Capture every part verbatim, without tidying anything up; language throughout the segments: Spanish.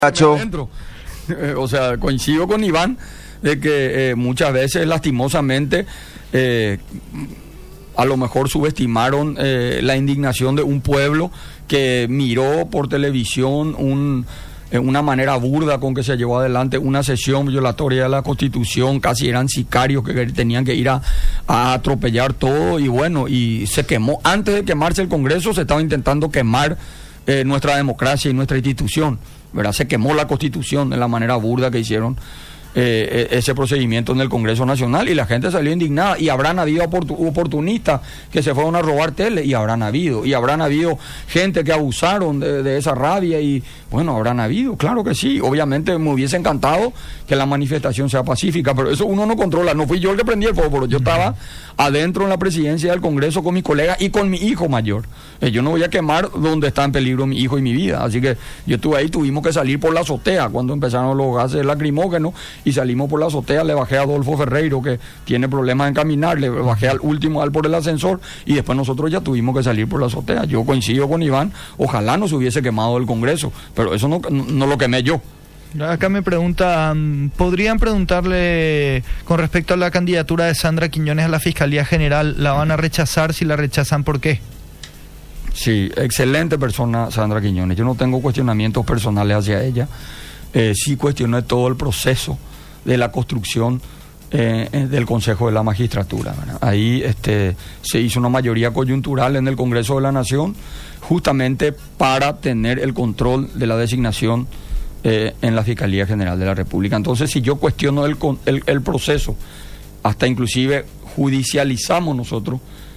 Adentro. Eh, o sea, coincido con Iván de que eh, muchas veces lastimosamente eh, a lo mejor subestimaron eh, la indignación de un pueblo que miró por televisión un, eh, una manera burda con que se llevó adelante una sesión violatoria de la Constitución. Casi eran sicarios que tenían que ir a, a atropellar todo, y bueno, y se quemó. Antes de quemarse el Congreso se estaba intentando quemar eh, nuestra democracia y nuestra institución, ¿verdad? Se quemó la Constitución de la manera burda que hicieron eh, ese procedimiento en el Congreso Nacional, y la gente salió indignada. Y habrán habido oportunistas que se fueron a robar tele, y habrán habido, y habrán habido gente que abusaron de, de esa rabia, y bueno, habrán habido, claro que sí. Obviamente me hubiese encantado que la manifestación sea pacífica, pero eso uno no controla. No fui yo el que prendí el fuego, yo estaba adentro en la presidencia del Congreso con mis colegas y con mi hijo mayor. Eh, yo no voy a quemar donde está en peligro mi hijo y mi vida, así que yo estuve ahí. Tuvimos que salir por la azotea cuando empezaron los gases lacrimógenos, y salimos por la azotea. Le bajé a Adolfo Ferreiro, que tiene problemas en caminar, le bajé al último al por el ascensor, y después nosotros ya tuvimos que salir por la azotea. Yo coincido con Iván, ojalá no se hubiese quemado el Congreso, pero eso no, no lo quemé yo. Acá me preguntan, ¿podrían preguntarle con respecto a la candidatura de Sandra Quiñones a la Fiscalía General? ¿La van a rechazar? Si la rechazan, ¿por qué? Sí, excelente persona Sandra Quiñones. Yo no tengo cuestionamientos personales hacia ella. Eh, sí cuestioné todo el proceso de la construcción eh, del Consejo de la Magistratura, ¿verdad? Ahí este, se hizo una mayoría coyuntural en el Congreso de la Nación, justamente para tener el control de la designación Eh, en la Fiscalía General de la República. Entonces, si yo cuestiono el, el, el proceso, hasta inclusive judicializamos nosotros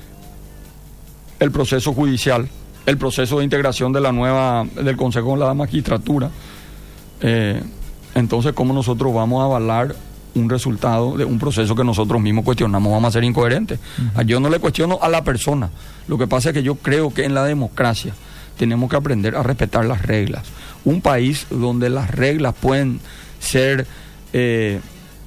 el proceso judicial, el proceso de integración de la nueva, del Consejo de la Magistratura, eh, entonces, ¿cómo nosotros vamos a avalar un resultado de un proceso que nosotros mismos cuestionamos? Vamos a ser incoherentes. Uh-huh. Yo no le cuestiono a la persona. Lo que pasa es que yo creo que en la democracia tenemos que aprender a respetar las reglas. Un país donde las reglas pueden ser eh,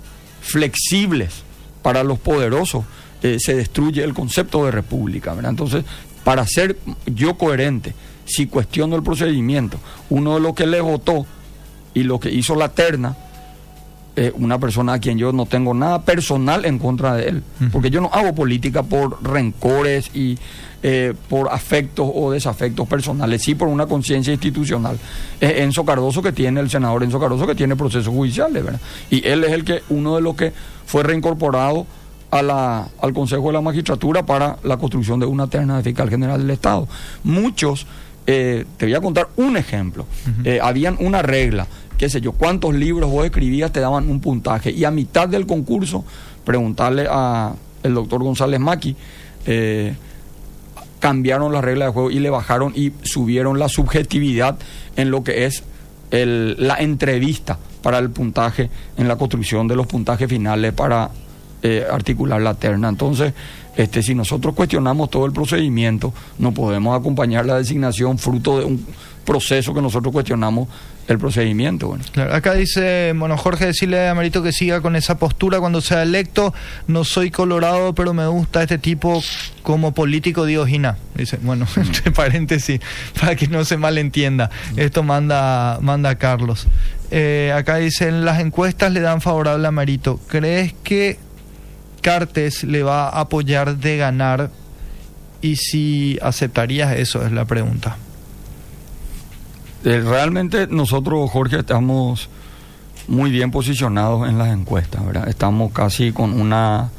flexibles para los poderosos, eh, se destruye el concepto de república, ¿verdad? Entonces, para ser yo coherente, si cuestiono el procedimiento, uno de los que le votó y lo que hizo la terna, eh, una persona a quien yo no tengo nada personal en contra de él, uh-huh. porque yo no hago política por rencores y eh, por afectos o desafectos personales, sí por una conciencia institucional. Eh, Enzo Cardoso, que tiene, el senador Enzo Cardoso, que tiene procesos judiciales, ¿verdad? Y él es el que, uno de los que fue reincorporado a la, al Consejo de la Magistratura para la construcción de una terna de fiscal general del Estado. Muchos, eh, te voy a contar un ejemplo, uh-huh. eh, habían una regla, qué sé yo, cuántos libros vos escribías te daban un puntaje, y a mitad del concurso preguntarle a el doctor González Maqui, eh, cambiaron las reglas de juego y le bajaron y subieron la subjetividad en lo que es el, la entrevista para el puntaje, en la construcción de los puntajes finales para eh, articular la terna. Entonces, este, si nosotros cuestionamos todo el procedimiento, no podemos acompañar la designación fruto de un proceso que nosotros cuestionamos el procedimiento. Bueno. Claro, acá dice, bueno, Jorge, decirle a Marito que siga con esa postura cuando sea electo. No soy colorado, pero me gusta este tipo como político, Diogina. Dice, bueno, mm. entre paréntesis, para que no se malentienda. Mm. Esto manda, manda Carlos. Eh, acá dicen, las encuestas le dan favorable a Marito. ¿Crees que Cartes le va a apoyar de ganar? Y si aceptarías eso, es la pregunta. Realmente nosotros, Jorge, estamos muy bien posicionados en las encuestas, ¿verdad? Estamos casi con una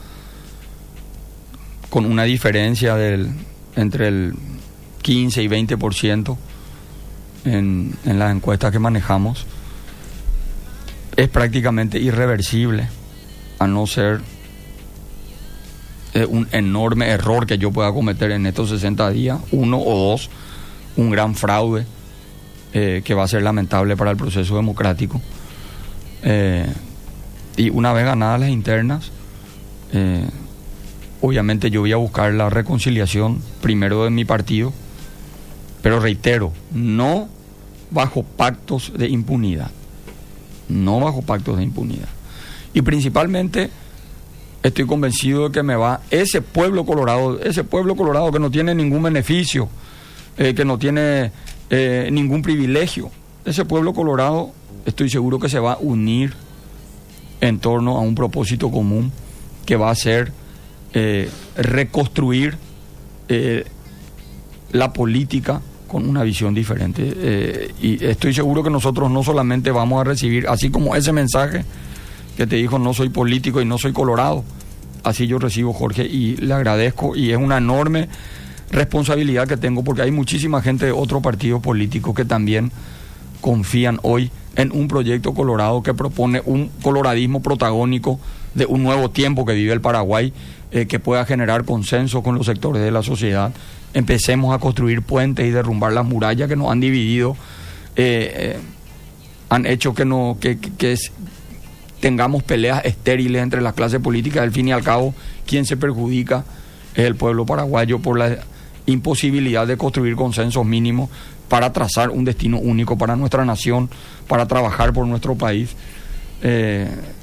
con una diferencia del entre el quince y veinte por ciento en, en las encuestas que manejamos. Es prácticamente irreversible, a no ser eh, un enorme error que yo pueda cometer en estos sesenta días, uno o dos, un gran fraude, Eh, que va a ser lamentable para el proceso democrático. Eh, y una vez ganadas las internas, eh, obviamente yo voy a buscar la reconciliación primero de mi partido, pero reitero, no bajo pactos de impunidad, no bajo pactos de impunidad. Y principalmente estoy convencido de que me va ese pueblo colorado, ese pueblo colorado que no tiene ningún beneficio, eh, que no tiene eh, ningún privilegio. Ese pueblo colorado estoy seguro que se va a unir en torno a un propósito común que va a ser eh, reconstruir eh, la política con una visión diferente. Eh, y estoy seguro que nosotros no solamente vamos a recibir, así como ese mensaje que te dijo, no soy político y no soy colorado, así yo recibo, Jorge, y le agradezco, y es una enorme responsabilidad que tengo, porque hay muchísima gente de otros partidos políticos que también confían hoy en un proyecto colorado que propone un coloradismo protagónico de un nuevo tiempo que vive el Paraguay, eh, que pueda generar consenso con los sectores de la sociedad. Empecemos a construir puentes y derrumbar las murallas que nos han dividido, eh, eh, han hecho que, no, que, que, que es, tengamos peleas estériles entre las clases políticas. Al fin y al cabo, quien se perjudica es el pueblo paraguayo por la imposibilidad de construir consensos mínimos para trazar un destino único para nuestra nación, para trabajar por nuestro país. Eh,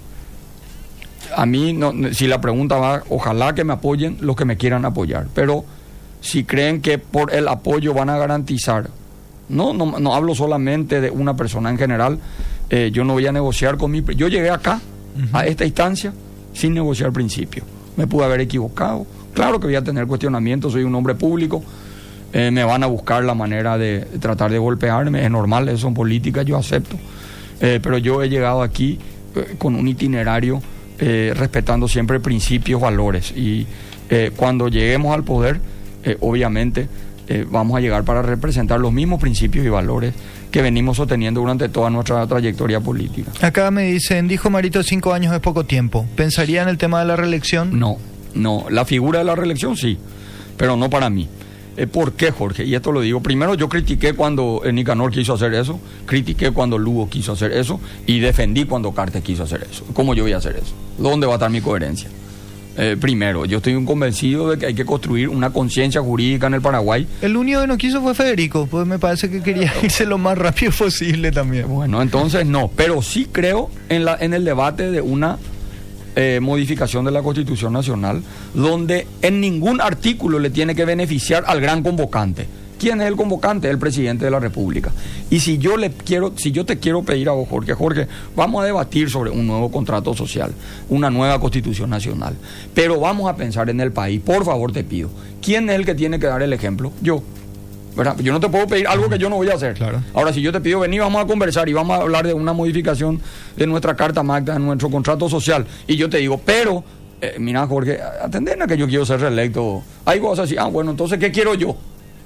a mí, no, si la pregunta va, ojalá que me apoyen los que me quieran apoyar, pero si creen que por el apoyo van a garantizar, no, no, no hablo solamente de una persona en general, eh, yo no voy a negociar con mi... Yo llegué acá, uh-huh. a esta instancia, sin negociar principio. Me pude haber equivocado, claro que voy a tener cuestionamientos, soy un hombre público, eh, me van a buscar la manera de, de tratar de golpearme, es normal, eso son políticas, yo acepto, eh, pero yo he llegado aquí eh, con un itinerario eh, respetando siempre principios, valores, y eh, cuando lleguemos al poder, eh, obviamente eh, vamos a llegar para representar los mismos principios y valores que venimos sosteniendo durante toda nuestra trayectoria política. Acá me dicen, dijo Marito, cinco años es poco tiempo. ¿Pensaría en el tema de la reelección? No, no, la figura de la reelección sí, pero no para mí. Eh, ¿Por qué, Jorge? Y esto lo digo, primero yo critiqué cuando eh, Nicanor quiso hacer eso, critiqué cuando Lugo quiso hacer eso, y defendí cuando Cartes quiso hacer eso. ¿Cómo yo voy a hacer eso? ¿Dónde va a estar mi coherencia? Eh, primero, yo estoy convencido de que hay que construir una conciencia jurídica en el Paraguay. El único que no quiso fue Federico, pues me parece que quería irse lo más rápido posible también. Bueno, entonces no, pero sí creo en, la, en el debate de una eh, modificación de la Constitución Nacional, donde en ningún artículo le tiene que beneficiar al gran convocante. ¿Quién es el convocante? El presidente de la República. Y si yo le quiero, si yo te quiero pedir a vos, Jorge, Jorge, vamos a debatir sobre un nuevo contrato social, una nueva Constitución Nacional, pero vamos a pensar en el país. Por favor, te pido, ¿quién es el que tiene que dar el ejemplo? Yo, ¿verdad? Yo no te puedo pedir algo que yo no voy a hacer. Claro. Ahora, si yo te pido, vení, vamos a conversar y vamos a hablar de una modificación de nuestra Carta Magna, de nuestro contrato social, y yo te digo, pero eh, mira, Jorge, atenden a que yo quiero ser reelecto. Hay cosas así, ah, bueno, entonces, ¿qué quiero yo?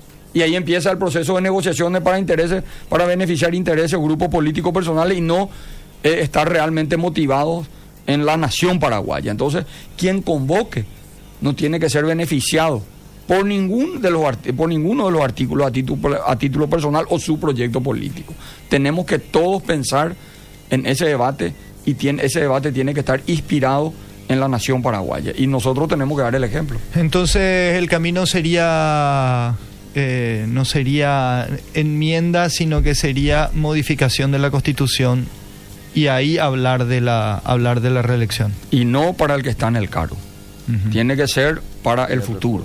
Y ahí empieza el proceso de negociaciones para intereses, para beneficiar intereses, grupos políticos personales, y no eh, estar realmente motivados en la nación paraguaya. Entonces, quien convoque no tiene que ser beneficiado por ningún de los por ninguno de los artículos a título, a título personal o su proyecto político. Tenemos que todos pensar en ese debate, y tiene, ese debate tiene que estar inspirado en la nación paraguaya, y nosotros tenemos que dar el ejemplo. Entonces, el camino sería... Eh, no sería enmienda, sino que sería modificación de la Constitución, y ahí hablar de la hablar de la reelección. Y no para el que está en el cargo. Uh-huh. Tiene que ser para el futuro.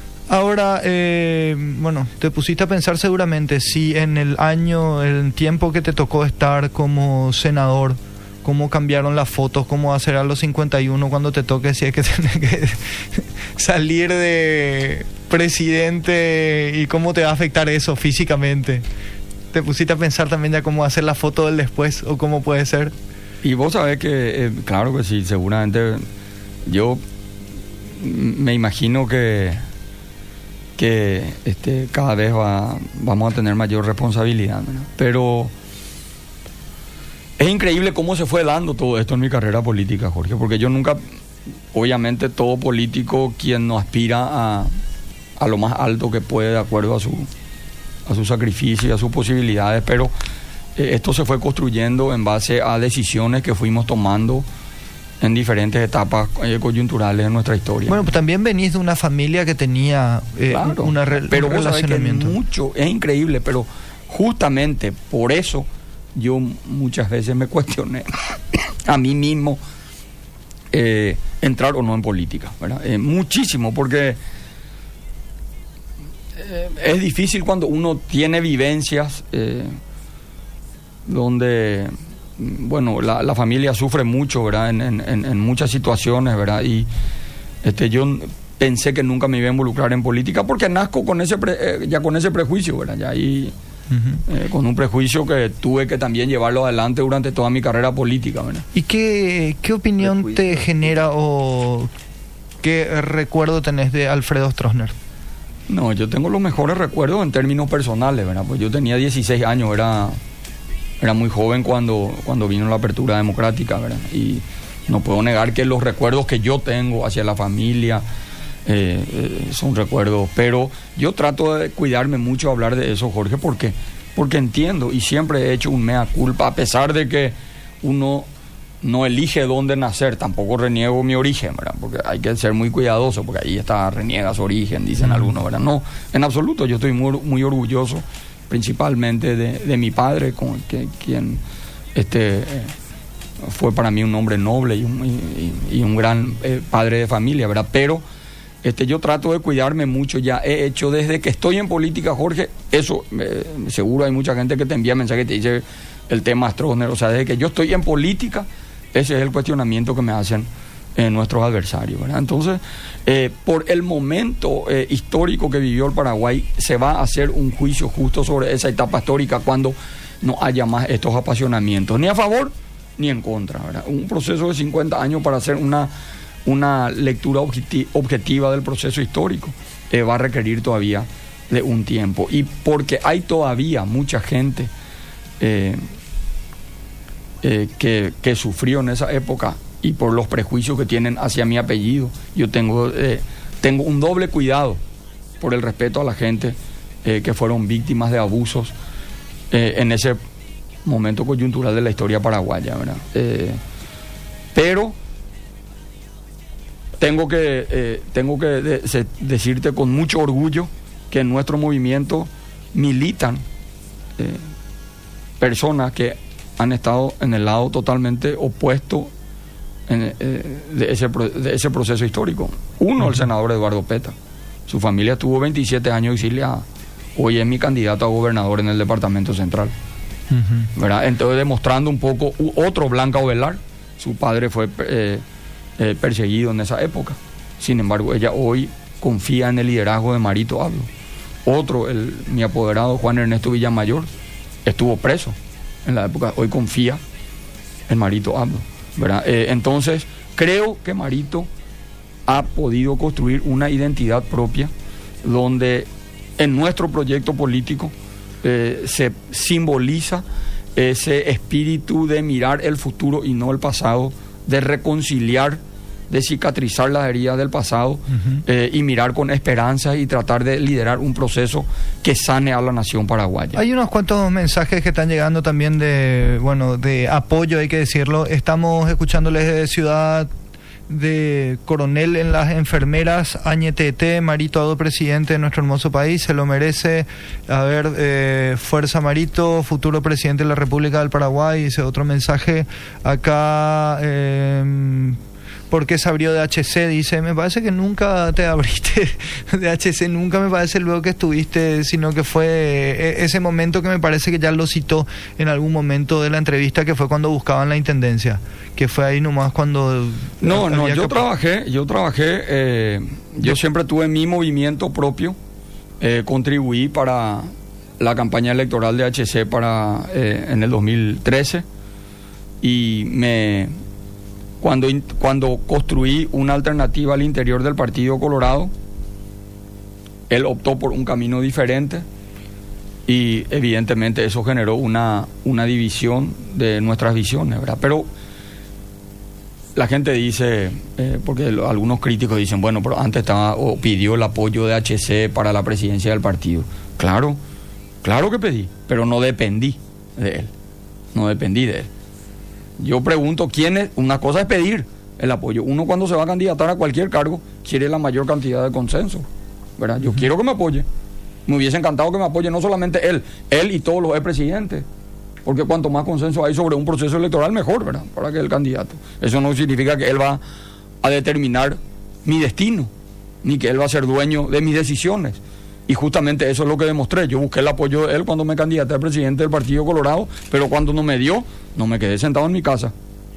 Ahora, eh, bueno, te pusiste a pensar seguramente si en el año, el tiempo que te tocó estar como senador, cómo cambiaron las fotos, cómo va a ser a los cincuenta y uno cuando te toque, si es que tenés que salir de presidente, y cómo te va a afectar eso físicamente. ¿Te pusiste a pensar también ya cómo va a ser la foto del después, o cómo puede ser? Y vos sabés que, eh, claro que sí, seguramente yo me imagino que que este cada vez va, vamos a tener mayor responsabilidad, ¿no? Pero es increíble cómo se fue dando todo esto en mi carrera política, Jorge, porque yo nunca, obviamente todo político, quien no aspira a, a lo más alto que puede de acuerdo a su, a su sacrificio y a sus posibilidades, pero eh, esto se fue construyendo en base a decisiones que fuimos tomando en diferentes etapas eh, coyunturales de nuestra historia. Bueno, pues también venís de una familia que tenía eh, claro, una re- pero un vos sabés relacionamiento. Que mucho, es increíble, pero justamente por eso yo muchas veces me cuestioné a mí mismo eh, entrar o no en política, ¿verdad? Eh, muchísimo, porque eh, es difícil cuando uno tiene vivencias eh, donde bueno, la, la familia sufre mucho, ¿verdad? En, en, en muchas situaciones, ¿verdad? Y este, yo pensé que nunca me iba a involucrar en política porque nazco con ese pre, eh, ya con ese prejuicio, ¿verdad? Ya ahí, uh-huh. eh, con un prejuicio que tuve que también llevarlo adelante durante toda mi carrera política, ¿verdad? ¿Y qué, qué opinión prejuicio. te genera o qué recuerdo tenés de Alfredo Stroessner? No, yo tengo los mejores recuerdos en términos personales, ¿verdad? Pues yo tenía dieciséis años, era, era muy joven cuando, cuando vino la apertura democrática, ¿verdad? Y no puedo negar que los recuerdos que yo tengo hacia la familia eh, eh, son recuerdos, pero yo trato de cuidarme mucho a hablar de eso, Jorge, ¿por qué? Porque entiendo y siempre he hecho un mea culpa, a pesar de que uno no elige dónde nacer, tampoco reniego mi origen, ¿verdad? Porque hay que ser muy cuidadoso, porque ahí está, reniega su origen, dicen algunos, ¿verdad? No, en absoluto, yo estoy muy, muy orgulloso, principalmente de, de mi padre, con que, quien este, eh, fue para mí un hombre noble y un, y, y un gran eh, padre de familia, ¿verdad? Pero este, yo trato de cuidarme mucho, ya he hecho desde que estoy en política, Jorge, eso, eh, seguro hay mucha gente que te envía mensajes que te dice el tema Stroessner, o sea, desde que yo estoy en política, ese es el cuestionamiento que me hacen eh, nuestros adversarios, ¿verdad? Entonces, eh, por el momento eh, histórico que vivió el Paraguay, se va a hacer un juicio justo sobre esa etapa histórica cuando no haya más estos apasionamientos, ni a favor ni en contra, ¿verdad? Un proceso de cincuenta años para hacer una, una lectura objeti- objetiva del proceso histórico eh, va a requerir todavía de un tiempo. Y porque hay todavía mucha gente eh, Eh, que, que sufrió en esa época y por los prejuicios que tienen hacia mi apellido, yo tengo, eh, tengo un doble cuidado por el respeto a la gente eh, que fueron víctimas de abusos eh, en ese momento coyuntural de la historia paraguaya, ¿verdad? Eh, pero tengo que, eh, tengo que de, se, decirte con mucho orgullo que en nuestro movimiento militan eh, personas que han estado en el lado totalmente opuesto en, eh, de, ese, de ese proceso histórico. Uno, uh-huh. el senador Eduardo Peta. Su familia estuvo veintisiete años exiliada. Hoy es mi candidato a gobernador en el departamento central. Uh-huh. ¿Verdad? Entonces, demostrando un poco, otro Blanca Ovelar, su padre fue eh, eh, perseguido en esa época. Sin embargo, ella hoy confía en el liderazgo de Marito Abdo. Otro, el, mi apoderado Juan Ernesto Villamayor, estuvo preso en la época, hoy confía en Marito Abdo, ¿verdad? Eh, entonces, creo que Marito ha podido construir una identidad propia donde en nuestro proyecto político eh, se simboliza ese espíritu de mirar el futuro y no el pasado, de reconciliar, de cicatrizar las heridas del pasado, uh-huh. eh, y mirar con esperanza y tratar de liderar un proceso que sane a la nación paraguaya. Hay unos cuantos mensajes que están llegando también de, bueno, de apoyo, hay que decirlo. Estamos escuchándoles de Ciudad de Coronel en las enfermeras, Añetete, Marito Abdo, presidente de nuestro hermoso país, se lo merece. A ver, eh, fuerza Marito, futuro presidente de la República del Paraguay. Dice otro mensaje acá. Eh, ¿Por qué se abrió de H C? Dice, me parece que nunca te abriste de H C, nunca me parece luego que estuviste, sino que fue ese momento que me parece que ya lo citó en algún momento de la entrevista, que fue cuando buscaban la intendencia, que fue ahí nomás cuando... No, no, yo que... trabajé, yo trabajé, eh, yo siempre tuve mi movimiento propio, eh, contribuí para la campaña electoral de H C para eh, en el dos mil trece y me... Cuando, cuando construí una alternativa al interior del Partido Colorado, él optó por un camino diferente y evidentemente eso generó una, una división de nuestras visiones, ¿verdad? Pero la gente dice, eh, porque lo, algunos críticos dicen, bueno, pero antes estaba o pidió el apoyo de H C para la presidencia del partido. Claro, claro que pedí, pero no dependí de él, no dependí de él. Yo pregunto, ¿quién es? Una cosa es pedir el apoyo. Uno cuando se va a candidatar a cualquier cargo quiere la mayor cantidad de consenso, ¿verdad? Yo uh-huh. quiero que me apoye. Me hubiese encantado que me apoye no solamente él, él y todos los expresidentes, porque cuanto más consenso hay sobre un proceso electoral, mejor, ¿verdad? Para que el candidato. Eso no significa que él va a determinar mi destino, ni que él va a ser dueño de mis decisiones. Y justamente eso es lo que demostré. Yo busqué el apoyo de él cuando me candidaté a presidente del Partido Colorado, pero cuando no me dio, no me quedé sentado en mi casa.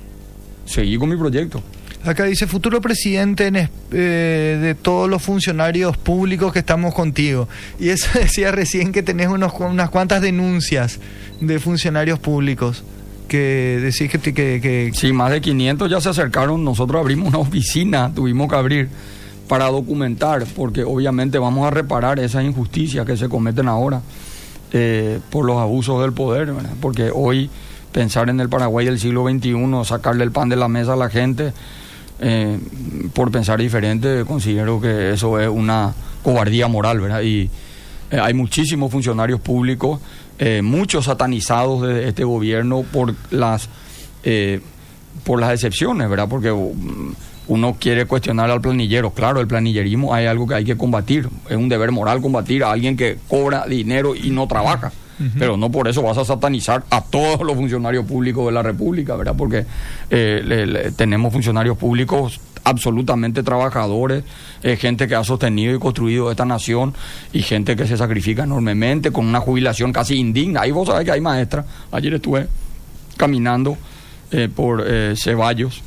Seguí con mi proyecto. Acá dice, futuro presidente en, eh, de todos los funcionarios públicos que estamos contigo. Y eso decía recién que tenés unos, unas cuantas denuncias de funcionarios públicos. Que decís que, que, que... Sí, más de quinientos ya se acercaron. Nosotros abrimos una oficina, tuvimos que abrir para documentar, porque obviamente vamos a reparar esas injusticias que se cometen ahora eh, por los abusos del poder, ¿verdad? Porque hoy pensar en el Paraguay del siglo veintiuno, sacarle el pan de la mesa a la gente eh, por pensar diferente, considero que eso es una cobardía moral, ¿verdad? Y eh, hay muchísimos funcionarios públicos, eh, muchos satanizados de este gobierno por las eh, por las excepciones, ¿verdad? Porque um, uno quiere cuestionar al planillero. Claro, el planillerismo hay algo que hay que combatir. Es un deber moral combatir a alguien que cobra dinero y no trabaja. Uh-huh. Pero no por eso vas a satanizar a todos los funcionarios públicos de la República, ¿verdad? Porque eh, le, le, tenemos funcionarios públicos absolutamente trabajadores, eh, gente que ha sostenido y construido esta nación y gente que se sacrifica enormemente con una jubilación casi indigna. Ahí vos sabés que hay maestras. Ayer estuve caminando eh, por eh, Ceballos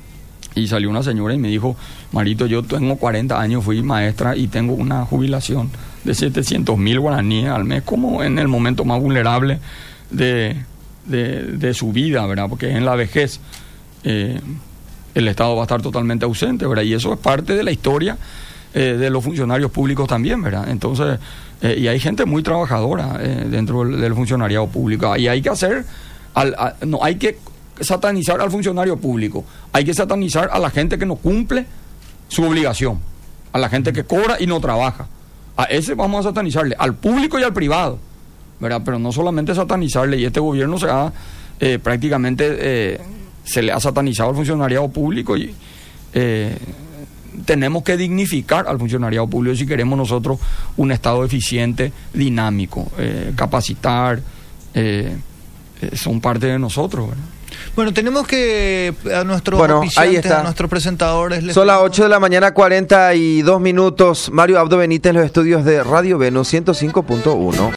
y salió una señora y me dijo, Marito, yo tengo cuarenta años, fui maestra y tengo una jubilación de setecientos mil guaraníes al mes, como en el momento más vulnerable de, de, de su vida, ¿verdad? Porque en la vejez eh, el Estado va a estar totalmente ausente, ¿verdad? Y eso es parte de la historia eh, de los funcionarios públicos también, ¿verdad? Entonces, eh, y hay gente muy trabajadora eh, dentro del, del funcionariado público, y hay que hacer, al, a, no hay que satanizar al funcionario público, hay que satanizar a la gente que no cumple su obligación, a la gente que cobra y no trabaja. A ese vamos a satanizarle, al público y al privado, ¿verdad? Pero no solamente satanizarle, y este gobierno se ha eh, prácticamente eh, se le ha satanizado al funcionariado público y eh, tenemos que dignificar al funcionariado público si queremos nosotros un Estado eficiente, dinámico, eh, capacitar, eh, eh, son parte de nosotros, ¿verdad? Bueno, tenemos que a nuestros bueno, ahí está. a nuestros presentadores... Les Son las ocho de la mañana, cuarenta y dos minutos. Mario Abdo Benítez, los estudios de Radio Venus ciento cinco punto uno.